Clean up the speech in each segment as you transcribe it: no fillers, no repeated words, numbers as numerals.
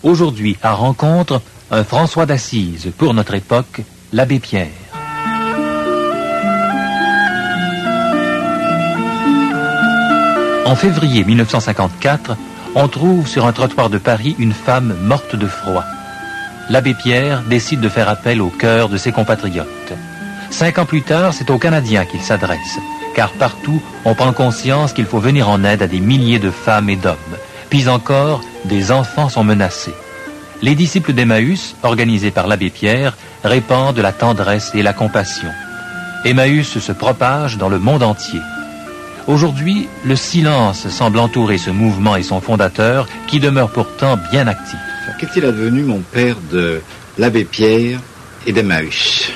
Aujourd'hui, à Rencontre, un François d'Assise, pour notre époque, l'abbé Pierre. En février 1954, on trouve sur un trottoir de Paris une femme morte de froid. L'abbé Pierre décide de faire appel au cœur de ses compatriotes. 5 ans plus tard, c'est aux Canadiens qu'il s'adresse, car partout, on prend conscience qu'il faut venir en aide à des milliers de femmes et d'hommes. Puis encore, des enfants sont menacés. Les disciples d'Emmaüs, organisés par l'abbé Pierre, répandent la tendresse et la compassion. Emmaüs se propage dans le monde entier. Aujourd'hui, le silence semble entourer ce mouvement et son fondateur, qui demeure pourtant bien actif. Qu'est-il advenu, mon père, de l'abbé Pierre et d'Emmaüs?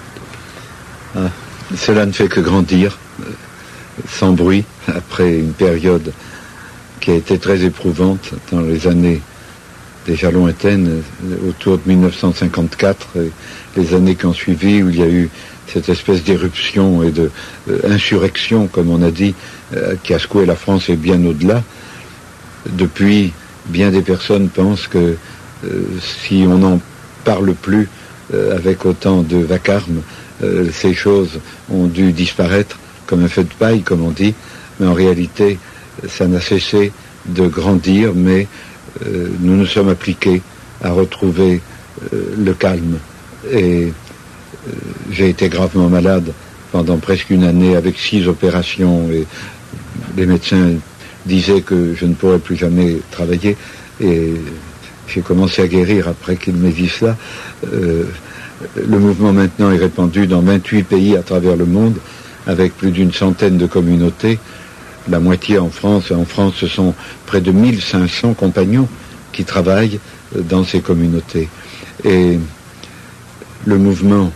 Cela ne fait que grandir, sans bruit, après une période qui a été très éprouvante dans les années déjà lointaines, autour de 1954, et les années qui ont suivi, où il y a eu cette espèce d'éruption et d'insurrection, comme on a dit, qui a secoué la France et bien au-delà. Depuis, bien des personnes pensent que si on n'en parle plus avec autant de vacarme, ces choses ont dû disparaître comme un feu de paille, comme on dit, mais en réalité, ça n'a cessé de grandir, mais nous nous sommes appliqués à retrouver le calme. Et j'ai été gravement malade pendant presque une année avec 6 opérations, et les médecins disaient que je ne pourrais plus jamais travailler, et j'ai commencé à guérir après qu'ils m'aient dit cela. Le mouvement maintenant est répandu dans 28 pays à travers le monde, avec plus d'une centaine de communautés, la moitié en France. En France, ce sont près de 1500 compagnons qui travaillent dans ces communautés. Et le mouvement,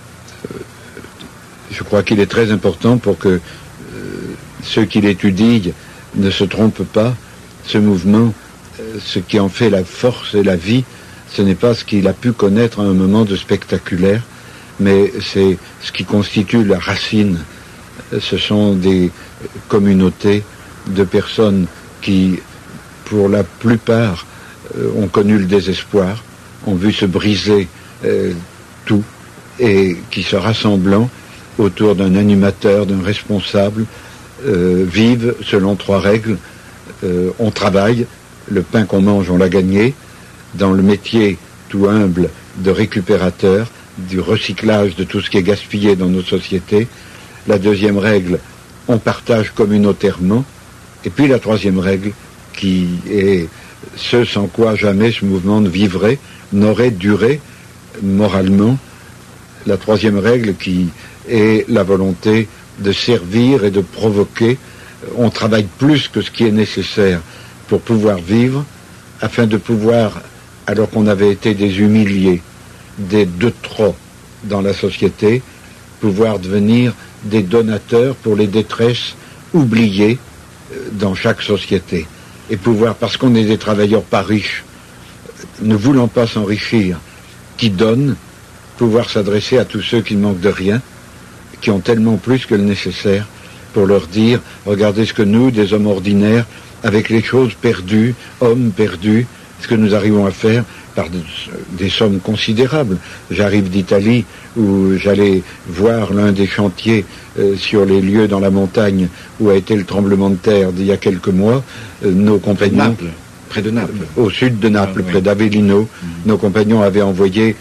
je crois qu'il est très important pour que ceux qui l'étudient ne se trompent pas. Ce mouvement, ce qui en fait la force et la vie, ce n'est pas ce qu'il a pu connaître à un moment de spectaculaire, mais c'est ce qui constitue la racine. Ce sont des communautés de personnes qui, pour la plupart, ont connu le désespoir, ont vu se briser tout, et qui, se rassemblant autour d'un animateur, d'un responsable, vivent selon 3 règles. On travaille, le pain qu'on mange, on l'a gagné, dans le métier tout humble de récupérateur, du recyclage de tout ce qui est gaspillé dans nos sociétés. La 2e règle, on partage communautairement. Et puis la 3e règle, qui est ce sans quoi jamais ce mouvement ne vivrait, n'aurait duré moralement. La 3e règle, qui est la volonté de servir et de provoquer. On travaille plus que ce qui est nécessaire pour pouvoir vivre, afin de pouvoir, alors qu'on avait été des humiliés, des de trop dans la société, pouvoir devenir des donateurs pour les détresses oubliées dans chaque société. Et pouvoir, parce qu'on est des travailleurs pas riches, ne voulant pas s'enrichir, qui donnent, pouvoir s'adresser à tous ceux qui ne manquent de rien, qui ont tellement plus que le nécessaire, pour leur dire, regardez ce que nous, des hommes ordinaires, avec les choses perdues, hommes perdus, ce que nous arrivons à faire par des sommes considérables. J'arrive d'Italie, où j'allais voir l'un des chantiers sur les lieux dans la montagne où a été le tremblement de terre d'il y a quelques mois. Nos compagnons... Près de Naples. Au sud de Naples, près d'Avellino. Nos compagnons avaient envoyé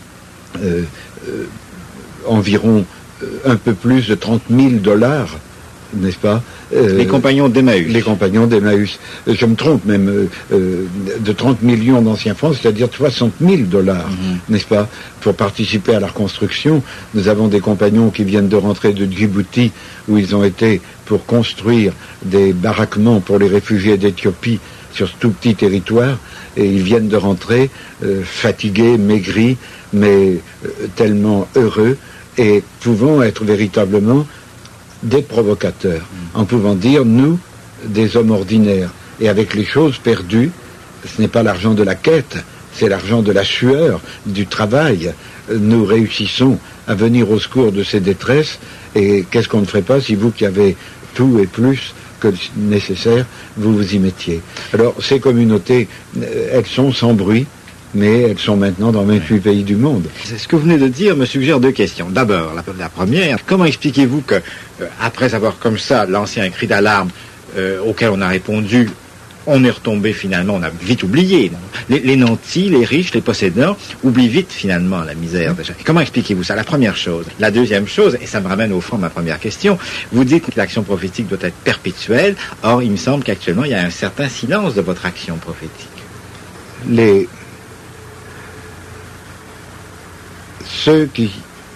environ un peu plus de $30,000, n'est-ce pas? Les compagnons d'Emmaüs. Les compagnons d'Emmaüs. Je me trompe même, de 30 millions d'anciens francs, c'est-à-dire $60,000, n'est-ce pas, pour participer à la reconstruction. Nous avons des compagnons qui viennent de rentrer de Djibouti, où ils ont été pour construire des baraquements pour les réfugiés d'Éthiopie sur ce tout petit territoire, et ils viennent de rentrer fatigués, maigris, mais tellement heureux, et pouvant être véritablement des provocateurs, en pouvant dire, nous, des hommes ordinaires, et avec les choses perdues, ce n'est pas l'argent de la quête, c'est l'argent de la sueur, du travail, nous réussissons à venir au secours de ces détresses. Et qu'est-ce qu'on ne ferait pas si vous qui avez tout et plus que nécessaire, vous vous y mettiez. Alors, ces communautés, elles sont sans bruit, mais elles sont maintenant dans 28 pays du monde. Ce que vous venez de dire me suggère deux questions. D'abord, la première, comment expliquez-vous que, après avoir comme ça lancé un cri d'alarme auquel on a répondu, on est retombé finalement, on a vite oublié. Les nantis, les riches, les possédants oublient vite finalement la misère déjà. Comment expliquez-vous ça? La première chose. La deuxième chose, et ça me ramène au fond de ma première question, vous dites que l'action prophétique doit être perpétuelle. Or, il me semble qu'actuellement, il y a un certain silence de votre action prophétique. Ceux qui,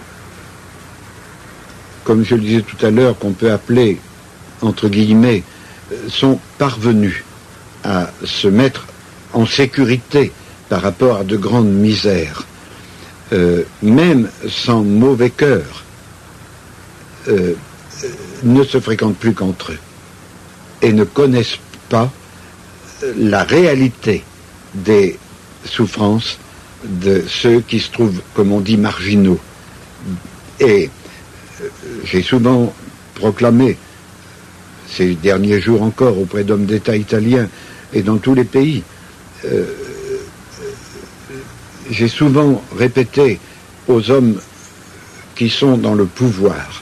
comme je le disais tout à l'heure, qu'on peut appeler, entre guillemets, sont parvenus à se mettre en sécurité par rapport à de grandes misères, même sans mauvais cœur, ne se fréquentent plus qu'entre eux et ne connaissent pas la réalité des souffrances de ceux qui se trouvent, comme on dit, marginaux. Et j'ai souvent proclamé, ces derniers jours encore, auprès d'hommes d'État italiens et dans tous les pays, j'ai souvent répété aux hommes qui sont dans le pouvoir,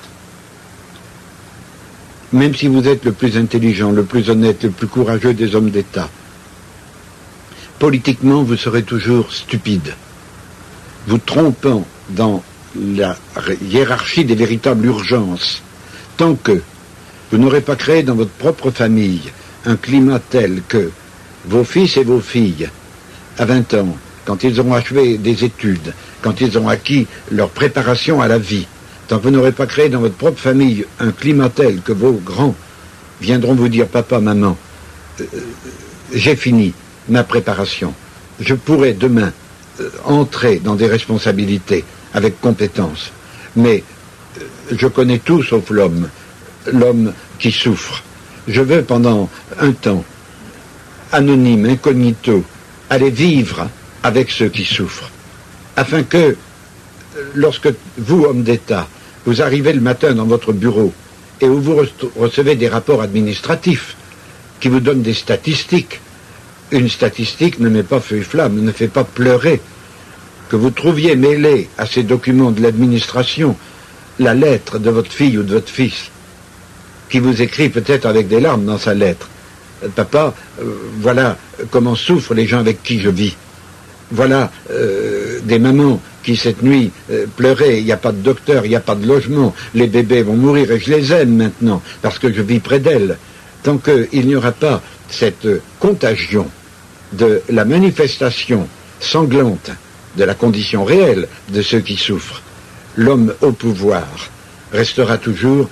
même si vous êtes le plus intelligent, le plus honnête, le plus courageux des hommes d'État, politiquement, vous serez toujours stupide, vous trompant dans la hiérarchie des véritables urgences, tant que vous n'aurez pas créé dans votre propre famille un climat tel que vos fils et vos filles, à 20 ans, quand ils auront achevé des études, quand ils auront acquis leur préparation à la vie, tant que vous n'aurez pas créé dans votre propre famille un climat tel que vos grands viendront vous dire « Papa, maman, j'ai fini ma préparation. Je pourrai demain entrer dans des responsabilités avec compétence. Mais je connais tout sauf l'homme qui souffre. Je veux pendant un temps, anonyme, incognito, aller vivre avec ceux qui souffrent, afin que, lorsque vous, homme d'État, vous arrivez le matin dans votre bureau et où vous recevez des rapports administratifs qui vous donnent des statistiques, une statistique ne met pas feu et flamme, ne fait pas pleurer, que vous trouviez mêlé à ces documents de l'administration la lettre de votre fille ou de votre fils, qui vous écrit peut-être avec des larmes dans sa lettre. Papa, voilà comment souffrent les gens avec qui je vis. Voilà des mamans qui cette nuit pleuraient, il n'y a pas de docteur, il n'y a pas de logement, les bébés vont mourir et je les aime maintenant parce que je vis près d'elles. Tant qu'il n'y aura pas cette contagion de la manifestation sanglante de la condition réelle de ceux qui souffrent, l'homme au pouvoir restera toujours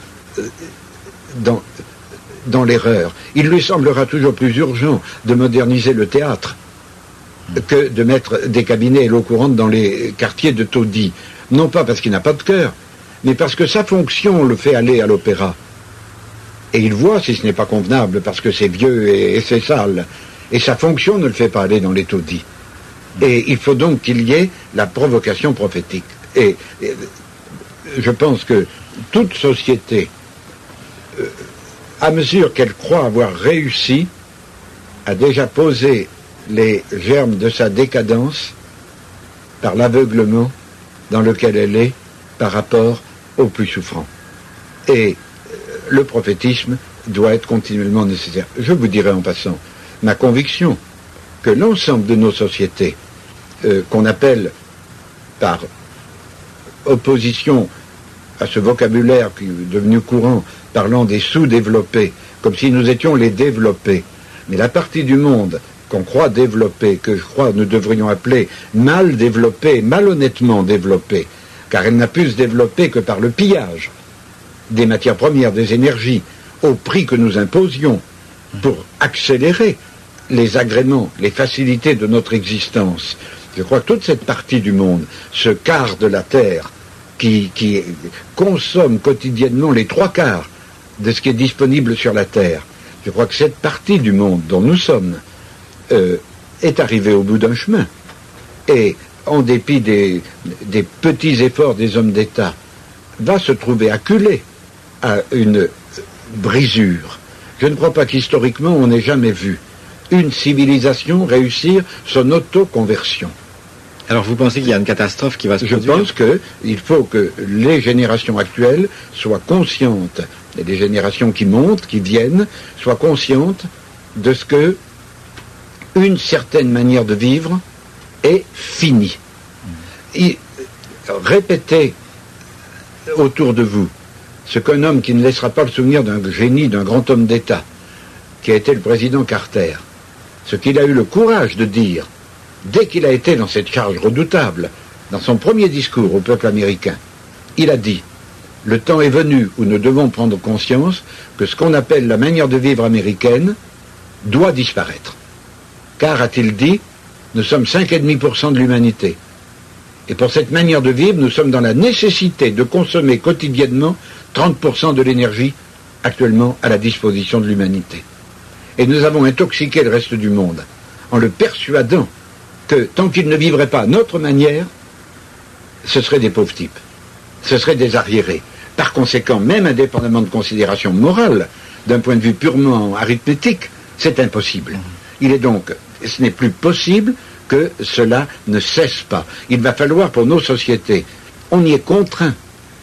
dans l'erreur. Il lui semblera toujours plus urgent de moderniser le théâtre que de mettre des cabinets et l'eau courante dans les quartiers de taudis. Non pas parce qu'il n'a pas de cœur, mais parce que sa fonction le fait aller à l'opéra. Et il voit si ce n'est pas convenable, parce que c'est vieux et c'est sale. Et sa fonction ne le fait pas aller dans les taudis. Et il faut donc qu'il y ait la provocation prophétique. Et je pense que toute société, à mesure qu'elle croit avoir réussi, a déjà posé les germes de sa décadence par l'aveuglement dans lequel elle est par rapport aux plus souffrants. Et le prophétisme doit être continuellement nécessaire. Je vous dirai en passant ma conviction que l'ensemble de nos sociétés, qu'on appelle par opposition à ce vocabulaire qui est devenu courant, parlant des sous-développés, comme si nous étions les développés, mais la partie du monde qu'on croit développée, que je crois nous devrions appeler mal développée, malhonnêtement développée, car elle n'a pu se développer que par le pillage des matières premières, des énergies, au prix que nous imposions pour accélérer les agréments, les facilités de notre existence. Je crois que toute cette partie du monde, ce quart de la Terre, qui consomme quotidiennement les 3/4 de ce qui est disponible sur la Terre, je crois que cette partie du monde dont nous sommes est arrivée au bout d'un chemin. Et en dépit des petits efforts des hommes d'État, va se trouver acculée à une brisure Je ne crois pas qu'historiquement on n'ait jamais vu une civilisation réussir son autoconversion. Alors vous pensez qu'il y a une catastrophe qui va se produire? Je pense qu'il faut que les générations actuelles soient conscientes, et les générations qui montent, qui viennent, soient conscientes de ce que une certaine manière de vivre est finie. Répétez autour de vous ce qu'un homme qui ne laissera pas le souvenir d'un génie, d'un grand homme d'État, qui a été le président Carter, ce qu'il a eu le courage de dire, dès qu'il a été dans cette charge redoutable, dans son premier discours au peuple américain, il a dit « Le temps est venu où nous devons prendre conscience que ce qu'on appelle la manière de vivre américaine doit disparaître. Car, a-t-il dit, nous sommes 5,5% de l'humanité. Et pour cette manière de vivre, nous sommes dans la nécessité de consommer quotidiennement 30% de l'énergie actuellement à la disposition de l'humanité. Et nous avons intoxiqué le reste du monde en le persuadant que tant qu'il ne vivrait pas à notre manière, ce seraient des pauvres types, ce seraient des arriérés. Par conséquent, même indépendamment de considérations morales, d'un point de vue purement arithmétique, c'est impossible. Il est donc, ce n'est plus possible que cela ne cesse pas. Il va falloir pour nos sociétés, on y est contraint,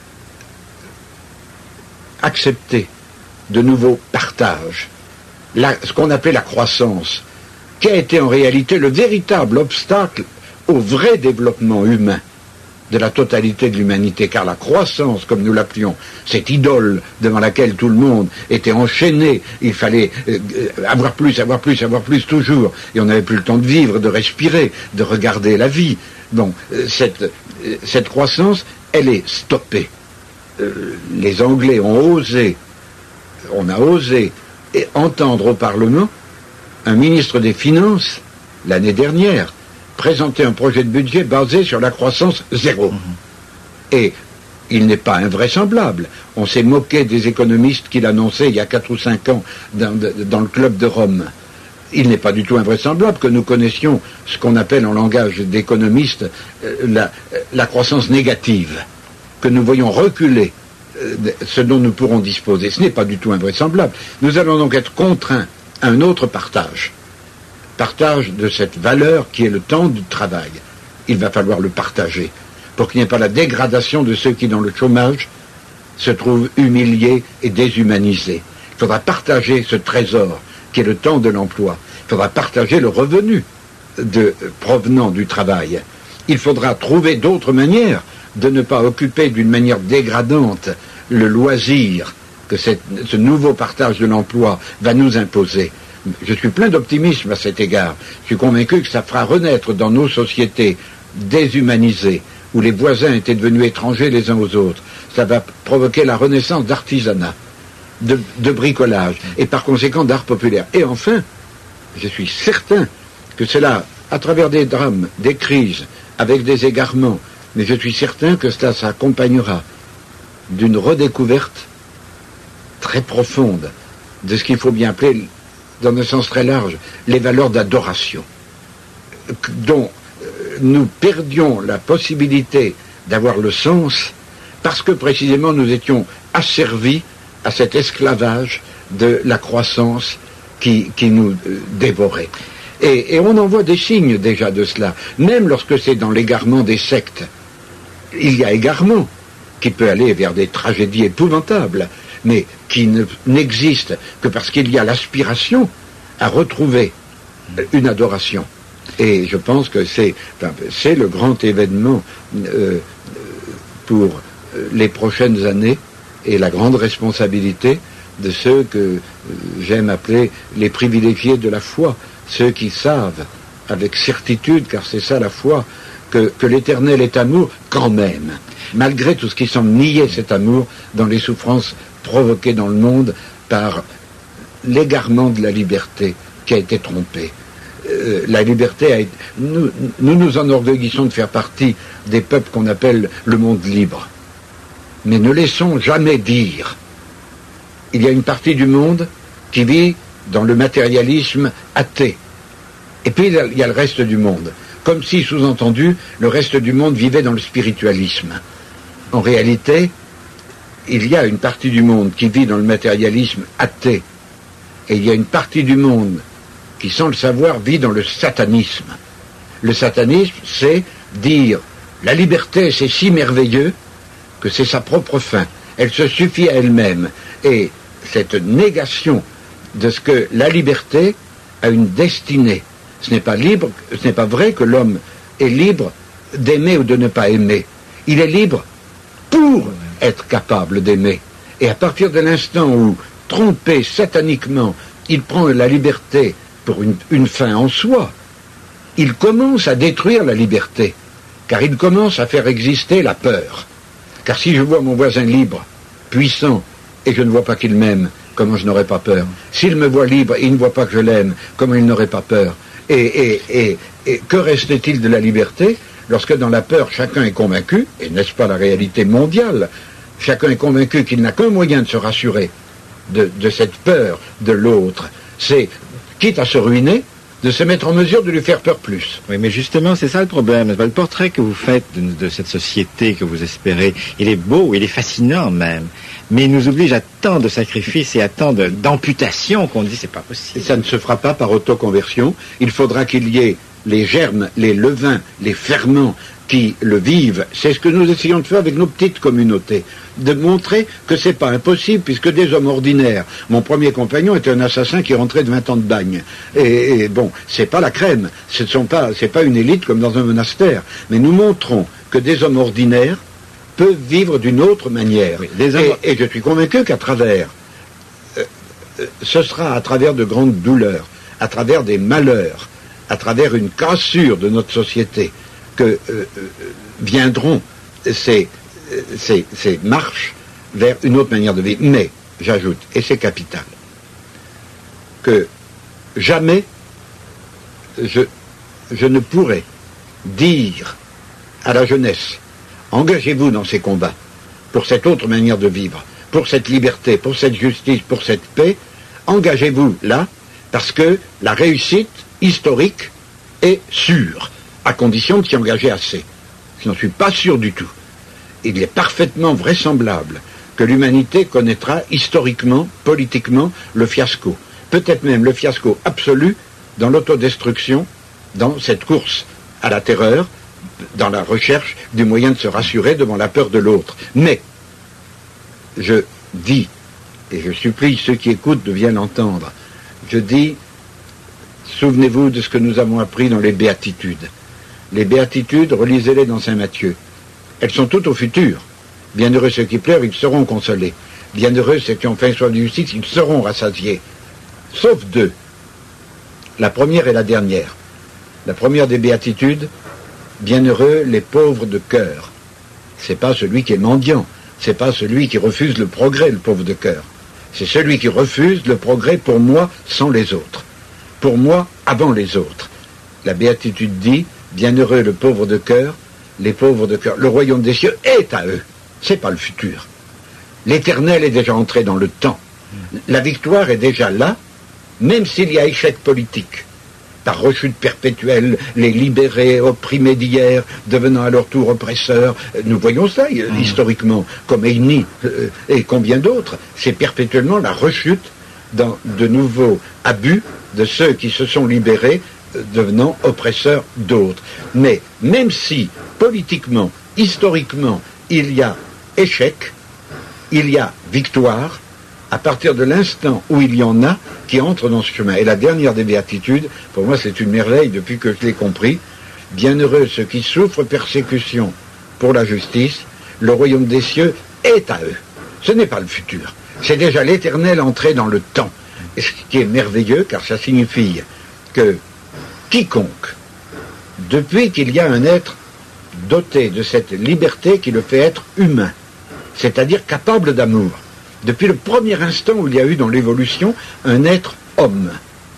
accepter de nouveaux partages, ce qu'on appelait la croissance, qui a été en réalité le véritable obstacle au vrai développement humain de la totalité de l'humanité, car la croissance, comme nous l'appelions, cette idole devant laquelle tout le monde était enchaîné, il fallait avoir plus, avoir plus, avoir plus toujours, et on n'avait plus le temps de vivre, de respirer, de regarder la vie. Bon, cette croissance, elle est stoppée. Les Anglais ont osé, on a osé entendre au Parlement un ministre des Finances, l'année dernière, présenter un projet de budget basé sur la croissance zéro. Et il n'est pas invraisemblable. On s'est moqué des économistes qui l'annonçaient il y a 4 ou 5 ans dans le club de Rome. Il n'est pas du tout invraisemblable que nous connaissions ce qu'on appelle en langage d'économistes la croissance négative, que nous voyons reculer ce dont nous pourrons disposer. Ce n'est pas du tout invraisemblable. Nous allons donc être contraints à un autre partage de cette valeur qui est le temps du travail. Il va falloir le partager pour qu'il n'y ait pas la dégradation de ceux qui, dans le chômage, se trouvent humiliés et déshumanisés. Il faudra partager ce trésor qui est le temps de l'emploi. Il faudra partager le revenu provenant du travail. Il faudra trouver d'autres manières de ne pas occuper d'une manière dégradante le loisir que ce nouveau partage de l'emploi va nous imposer. Je suis plein d'optimisme à cet égard. Je suis convaincu que ça fera renaître dans nos sociétés déshumanisées, où les voisins étaient devenus étrangers les uns aux autres, ça va provoquer la renaissance d'artisanat, de bricolage, et par conséquent d'art populaire. Et enfin, je suis certain que cela, à travers des drames, des crises, avec des égarements, mais je suis certain que cela s'accompagnera d'une redécouverte très profonde de ce qu'il faut bien appeler, dans un sens très large, les valeurs d'adoration, dont nous perdions la possibilité d'avoir le sens parce que précisément nous étions asservis à cet esclavage de la croissance qui nous dévorait. Et on en voit des signes déjà de cela, même lorsque c'est dans l'égarement des sectes. Il y a égarement qui peut aller vers des tragédies épouvantables, mais qui n'existe que parce qu'il y a l'aspiration à retrouver une adoration. Et je pense que c'est le grand événement pour les prochaines années et la grande responsabilité de ceux que j'aime appeler les privilégiés de la foi, ceux qui savent avec certitude, car c'est ça la foi, que l'Éternel est amour quand même, malgré tout ce qui semble nier cet amour dans les souffrances provoquées dans le monde par l'égarement de la liberté qui a été trompée. La liberté a été... Nous nous enorgueillissons de faire partie des peuples qu'on appelle le monde libre. Mais ne laissons jamais dire. Il y a une partie du monde qui vit dans le matérialisme athée. Et puis il y a le reste du monde. Comme si, sous-entendu, le reste du monde vivait dans le spiritualisme. En réalité, il y a une partie du monde qui vit dans le matérialisme athée, Et il y a une partie du monde qui, sans le savoir, vit dans le satanisme. Le satanisme, c'est dire la liberté, c'est si merveilleux que c'est sa propre fin. Elle se suffit à elle-même. Et cette négation de ce que la liberté a une destinée. Ce n'est pas libre, ce n'est pas vrai que l'homme est libre d'aimer ou de ne pas aimer. Il est libre pour être capable d'aimer. Et à partir de l'instant où, trompé sataniquement, il prend la liberté pour une fin en soi, il commence à détruire la liberté, car il commence à faire exister la peur. Car si je vois mon voisin libre, puissant, et je ne vois pas qu'il m'aime, comment je n'aurais pas peur? S'il me voit libre et il ne voit pas que je l'aime, comment il n'aurait pas peur? Et que reste-t-il de la liberté lorsque dans la peur chacun est convaincu, et n'est-ce pas la réalité mondiale, chacun est convaincu qu'il n'a qu'un moyen de se rassurer de cette peur de l'autre, c'est, quitte à se ruiner, de se mettre en mesure de lui faire peur plus. Oui, mais justement, c'est ça le problème. Le portrait que vous faites de cette société que vous espérez, il est beau, il est fascinant même, mais il nous oblige à tant de sacrifices et à tant d'amputations qu'on dit c'est pas possible. Et ça ne se fera pas par autoconversion. Il faudra qu'il y ait les germes, les levains, les ferments qui le vivent. C'est ce que nous essayons de faire avec nos petites communautés, de montrer que c'est pas impossible, puisque des hommes ordinaires, mon premier compagnon était un assassin qui rentrait de 20 ans de bagne, et bon, c'est pas la crème, c'est pas une élite comme dans un monastère, mais nous montrons que des hommes ordinaires peuvent vivre d'une autre manière, oui, et je suis convaincu qu'à travers, ce sera à travers de grandes douleurs, à travers des malheurs, à travers une cassure de notre société, que viendront ces marches vers une autre manière de vivre. Mais, j'ajoute, et c'est capital, que jamais je ne pourrai dire à la jeunesse, engagez-vous dans ces combats, pour cette autre manière de vivre, pour cette liberté, pour cette justice, pour cette paix, engagez-vous là, parce que la réussite historique est sûre, à condition de s'y engager assez. Je n'en suis pas sûr du tout. Il est parfaitement vraisemblable que l'humanité connaîtra historiquement, politiquement, le fiasco. Peut-être même le fiasco absolu dans l'autodestruction, dans cette course à la terreur, dans la recherche du moyen de se rassurer devant la peur de l'autre. Mais, je dis, et je supplie ceux qui écoutent de bien l'entendre, je dis, souvenez-vous de ce que nous avons appris dans les béatitudes. Les béatitudes, relisez-les dans Saint Matthieu. Elles sont toutes au futur. Bienheureux ceux qui pleurent, ils seront consolés. Bienheureux ceux qui ont faim et soif de justice, ils seront rassasiés. Sauf deux. La première et la dernière. La première des béatitudes, bienheureux les pauvres de cœur. C'est pas celui qui est mendiant. C'est pas celui qui refuse le progrès, le pauvre de cœur. C'est celui qui refuse le progrès pour moi sans les autres. Pour moi avant les autres. La béatitude dit, bienheureux le pauvre de cœur, les pauvres de cœur. Le royaume des cieux est à eux. C'est pas le futur. L'éternel est déjà entré dans le temps. La victoire est déjà là, même s'il y a échec politique. Par rechute perpétuelle, les libérés, opprimés d'hier, devenant à leur tour oppresseurs. Nous voyons ça historiquement, comme Heini et combien d'autres. C'est perpétuellement la rechute dans de nouveaux abus de ceux qui se sont libérés, devenant oppresseurs d'autres. Mais même si, politiquement, historiquement, il y a échec, il y a victoire, à partir de l'instant où il y en a qui entrent dans ce chemin. Et la dernière des béatitudes, pour moi c'est une merveille depuis que je l'ai compris, bienheureux ceux qui souffrent persécution pour la justice, le royaume des cieux est à eux. Ce n'est pas le futur, c'est déjà l'éternel entré dans le temps. Et ce qui est merveilleux, car ça signifie que quiconque, depuis qu'il y a un être doté de cette liberté qui le fait être humain, c'est-à-dire capable d'amour, depuis le premier instant où il y a eu dans l'évolution un être homme,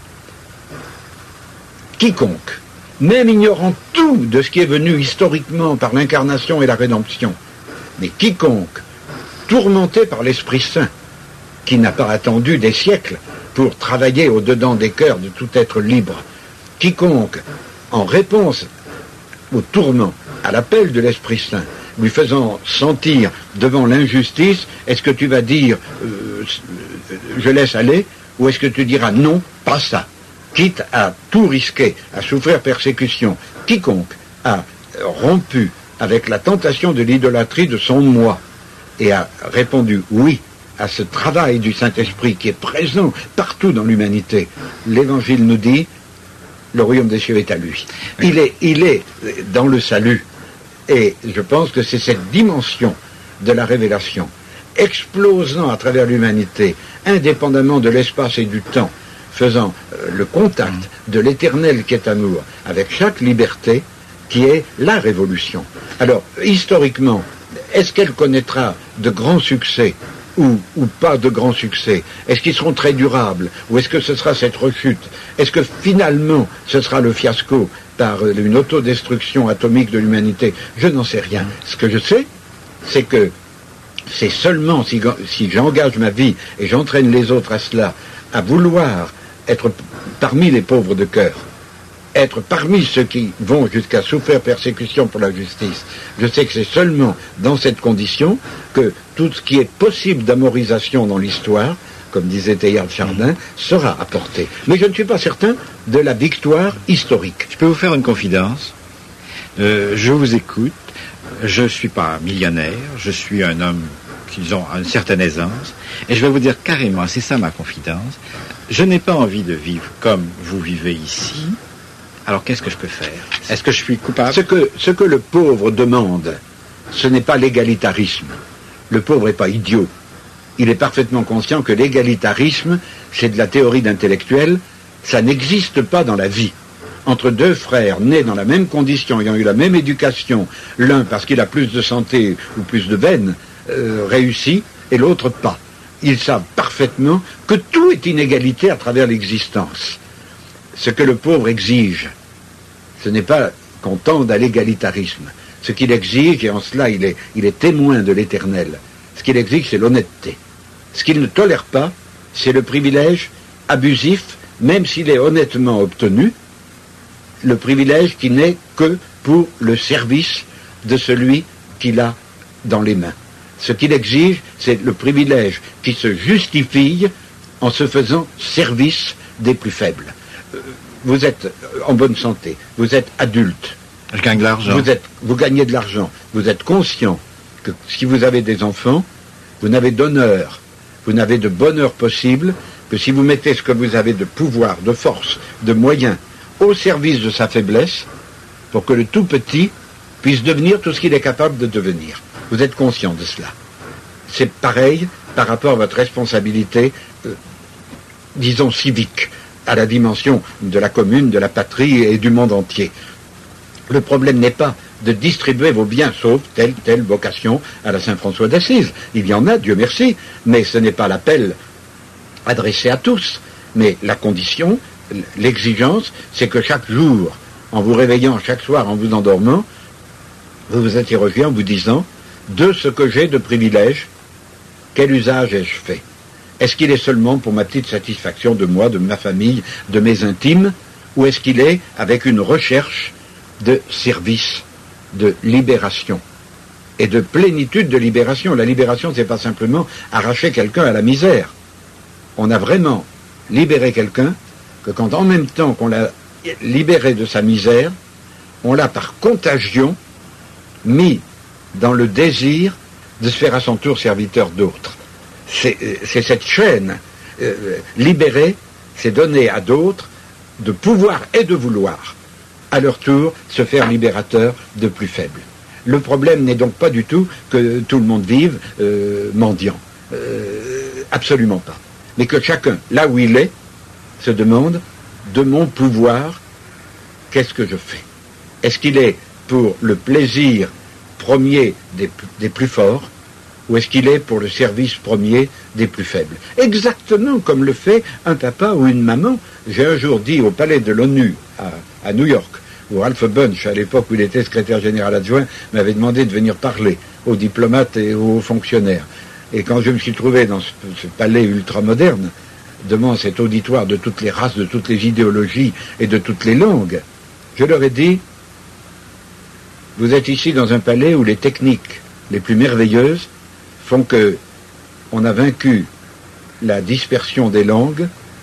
quiconque, même ignorant tout de ce qui est venu historiquement par l'incarnation et la rédemption, mais quiconque, tourmenté par l'Esprit Saint, qui n'a pas attendu des siècles pour travailler au-dedans des cœurs de tout être libre, quiconque, en réponse au tourment, à l'appel de l'Esprit Saint, lui faisant sentir devant l'injustice, est-ce que tu vas dire je laisse aller, ou est-ce que tu diras non, pas ça, quitte à tout risquer, à souffrir persécution? Quiconque a rompu avec la tentation de l'idolâtrie de son moi et a répondu oui à ce travail du Saint-Esprit qui est présent partout dans l'humanité, l'Évangile nous dit, le royaume des cieux est à lui. Il est dans le salut. Et je pense que c'est cette dimension de la révélation, explosant à travers l'humanité, indépendamment de l'espace et du temps, faisant le contact de l'éternel qui est amour, avec chaque liberté, qui est la révolution. Alors, historiquement, est-ce qu'elle connaîtra de grands succès ou pas de grands succès? Est-ce qu'ils seront très durables? Ou est-ce que ce sera cette rechute? Est-ce que finalement ce sera le fiasco par une autodestruction atomique de l'humanité? Je n'en sais rien. Ce que je sais, c'est que c'est seulement si j'engage ma vie et j'entraîne les autres à cela, à vouloir être parmi les pauvres de cœur, être parmi ceux qui vont jusqu'à souffrir persécution pour la justice. Je sais que c'est seulement dans cette condition que tout ce qui est possible d'amorisation dans l'histoire, comme disait Teilhard Chardin, sera apporté. Mais je ne suis pas certain de la victoire historique. Je peux vous faire une confidence. Je vous écoute. Je ne suis pas millionnaire. Je suis un homme qui a une certaine aisance. Et je vais vous dire carrément, c'est ça ma confidence, je n'ai pas envie de vivre comme vous vivez ici. Alors qu'est-ce que je peux faire? Est-ce que je suis coupable? Ce que le pauvre demande, ce n'est pas l'égalitarisme. Le pauvre n'est pas idiot. Il est parfaitement conscient que l'égalitarisme, c'est de la théorie d'intellectuel, ça n'existe pas dans la vie. Entre deux frères nés dans la même condition, ayant eu la même éducation, l'un parce qu'il a plus de santé ou plus de veines, réussit, et l'autre pas. Ils savent parfaitement que tout est inégalité à travers l'existence. Ce que le pauvre exige, ce n'est pas qu'on tende à l'égalitarisme. Ce qu'il exige, et en cela il est témoin de l'éternel, ce qu'il exige, c'est l'honnêteté. Ce qu'il ne tolère pas, c'est le privilège abusif, même s'il est honnêtement obtenu, le privilège qui n'est que pour le service de celui qu'il a dans les mains. Ce qu'il exige, c'est le privilège qui se justifie en se faisant service des plus faibles. Vous êtes en bonne santé, vous êtes adulte. Je gagne de l'argent. Vous gagnez de l'argent. Vous êtes conscient que si vous avez des enfants, vous n'avez d'honneur, vous n'avez de bonheur possible que si vous mettez ce que vous avez de pouvoir, de force, de moyens au service de sa faiblesse, pour que le tout petit puisse devenir tout ce qu'il est capable de devenir. Vous êtes conscient de cela. C'est pareil par rapport à votre responsabilité, disons, civique, à la dimension de la commune, de la patrie et du monde entier. Le problème n'est pas de distribuer vos biens, sauf telle vocation à la Saint-François d'Assise. Il y en a, Dieu merci, mais ce n'est pas l'appel adressé à tous. Mais la condition, l'exigence, c'est que chaque jour, en vous réveillant, chaque soir, en vous endormant, vous vous interrogez en vous disant, de ce que j'ai de privilège, quel usage ai-je fait? Est-ce qu'il est seulement pour ma petite satisfaction de moi, de ma famille, de mes intimes, ou est-ce qu'il est avec une recherche de service, de libération et de plénitude de libération? La libération, c'est pas simplement arracher quelqu'un à la misère. On a vraiment libéré quelqu'un que quand en même temps qu'on l'a libéré de sa misère, on l'a par contagion mis dans le désir de se faire à son tour serviteur d'autres. C'est cette chaîne. Libérer, c'est donner à d'autres de pouvoir et de vouloir, à leur tour, se faire libérateur de plus faibles. Le problème n'est donc pas du tout que tout le monde vive mendiant. Absolument pas. Mais que chacun, là où il est, se demande, de mon pouvoir, qu'est-ce que je fais? Est-ce qu'il est pour le plaisir premier des plus forts, ou est-ce qu'il est pour le service premier des plus faibles? Exactement comme le fait un papa ou une maman. J'ai un jour dit au palais de l'ONU à New York, où Ralph Bunche, à l'époque où il était secrétaire général adjoint, m'avait demandé de venir parler aux diplomates et aux fonctionnaires. Et quand je me suis trouvé dans ce palais ultramoderne, devant cet auditoire de toutes les races, de toutes les idéologies et de toutes les langues, je leur ai dit, vous êtes ici dans un palais où les techniques les plus merveilleuses font que on a vaincu la dispersion des langues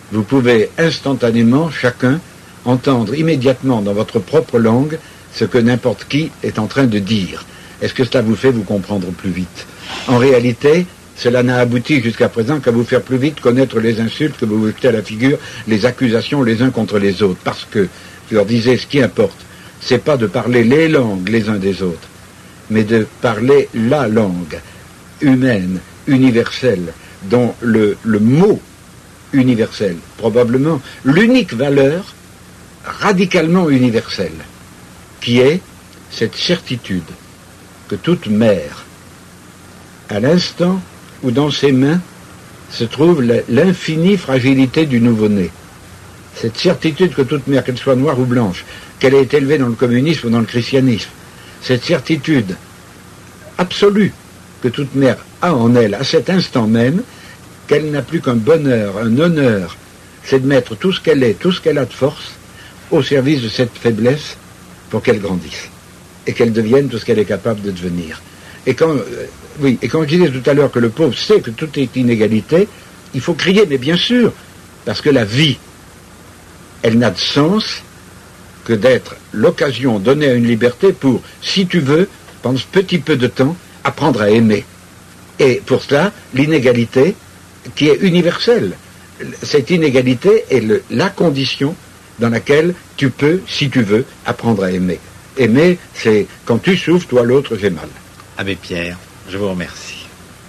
vous pouvez instantanément, chacun, entendre immédiatement dans votre propre langue ce que n'importe qui est en train de dire. Est-ce que cela vous fait vous comprendre plus vite? En réalité, cela n'a abouti jusqu'à présent qu'à vous faire plus vite connaître les insultes que vous vous jetez à la figure, les accusations les uns contre les autres. Parce que, je leur disais, ce qui importe, c'est pas de parler les langues les uns des autres, mais de parler la langue humaine, universelle, dont le mot universel, probablement l'unique valeur radicalement universelle, qui est cette certitude que toute mère, à l'instant où dans ses mains se trouve l'infinie fragilité du nouveau-né, cette certitude que toute mère, qu'elle soit noire ou blanche, qu'elle ait été élevée dans le communisme ou dans le christianisme, cette certitude absolue que toute mère a en elle, à cet instant même, qu'elle n'a plus qu'un bonheur, un honneur, c'est de mettre tout ce qu'elle est, tout ce qu'elle a de force, au service de cette faiblesse pour qu'elle grandisse et qu'elle devienne tout ce qu'elle est capable de devenir. Et quand je disais tout à l'heure que le pauvre sait que tout est inégalité, il faut crier, mais bien sûr, parce que la vie, elle n'a de sens que d'être l'occasion donnée à une liberté pour, si tu veux, pendant ce petit peu de temps, apprendre à aimer. Et pour cela, l'inégalité, qui est universelle, cette inégalité est la condition dans laquelle tu peux, si tu veux, apprendre à aimer. Aimer, c'est quand tu souffres, toi l'autre fait mal. Abbé Pierre, je vous remercie.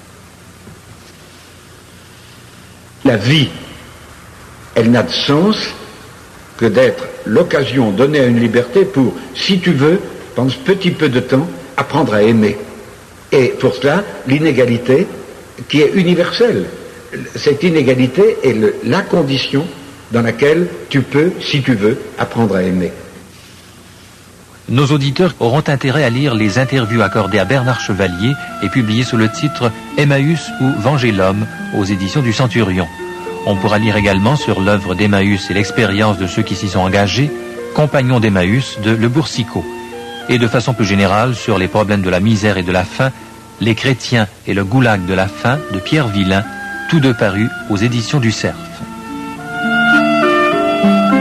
La vie, elle n'a de sens que d'être l'occasion donnée à une liberté pour, si tu veux, pendant ce petit peu de temps, apprendre à aimer. Et pour cela, l'inégalité, qui est universelle, cette inégalité est la condition dans laquelle tu peux, si tu veux, apprendre à aimer. Nos auditeurs auront intérêt à lire les interviews accordées à Bernard Chevalier et publiées sous le titre Emmaüs ou Venger l'homme aux éditions du Centurion. On pourra lire également sur l'œuvre d'Emmaüs et l'expérience de ceux qui s'y sont engagés, Compagnons d'Emmaüs de Le Boursicot. Et de façon plus générale sur les problèmes de la misère et de la faim, Les chrétiens et le goulag de la faim de Pierre Villain, tous deux parus aux éditions du Cerf.